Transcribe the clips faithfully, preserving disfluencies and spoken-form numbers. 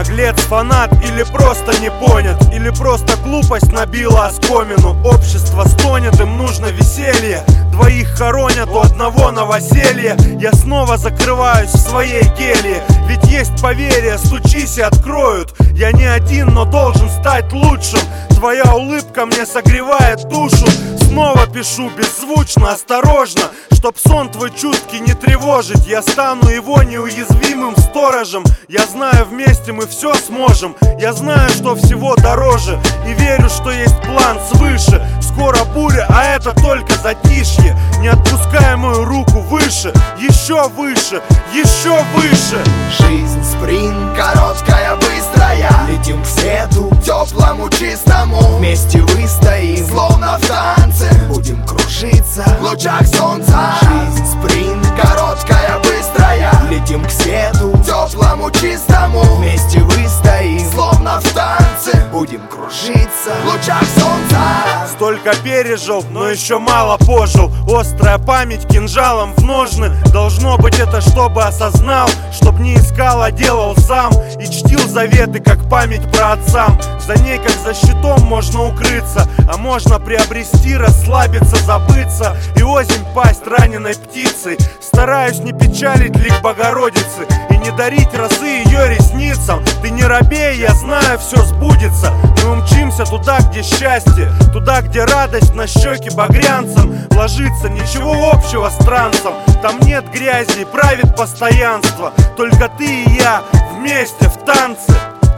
Наглец, фанат или просто не понят, или просто глупость набила оскомину. Общество стонет, им нужно веселье, двоих хоронят, у одного новоселье. Я снова закрываюсь в своей келье, ведь есть поверье, стучись и откроют. Я не один, но должен стать лучшим. Твоя улыбка мне согревает душу. Снова пишу беззвучно, осторожно, чтоб сон твой чуткий не тревожить. Я стану его неуязвимым сторожем. Я знаю, вместе мы все сможем. Я знаю, что всего дороже, и верю, что есть план свыше. Скоро буря, а это только затишье. Не отпускай мою руку выше, еще выше, еще выше. Жизнь спринт, короткая, быстрая. Летим к свету, теплому, чистому. Вместе выстоим, словно в танце. Будем кружиться в лучах солнца. Жизнь спринт, короткая, быстрая. Летим к свету, теплому, чистому. Вместе выстоим, словно в танце. Будем кружиться в лучах солнца. Столько пережил, но еще мало пожил. Острая память кинжалом в ножны. Должно быть это, чтобы осознал, чтоб не искал, а делал сам. И чтил заветы, как память про отцам. За ней, как за щитом, можно укрыться, а можно приобрести, расслабиться, забыться. И озимь пасть раненой птицей. Стараюсь не печалить лик Богородицы и не дарить росы ее ресницам. Ты не робей, я знаю, все сбудется. Мы умчимся туда, где счастье, туда, где радость на щеки багрянцам ложится. Ничего общего с трансом, там нет грязи, правит постоянство. Только ты и я вместе в танце.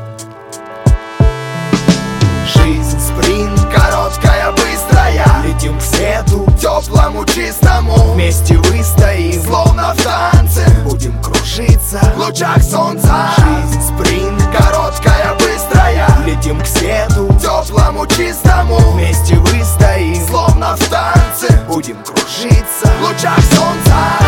Жизнь спринт, короткая, быстрая. Летим к свету, теплому, чистому. Вместе выстоим, словно в танце. Будем кружиться в лучах солнца. Жизнь спринт, короткая, быстрая. Летим к свету, теплому, чистому. Вместе выстоим, словно в танце. Будем кружиться в лучах солнца.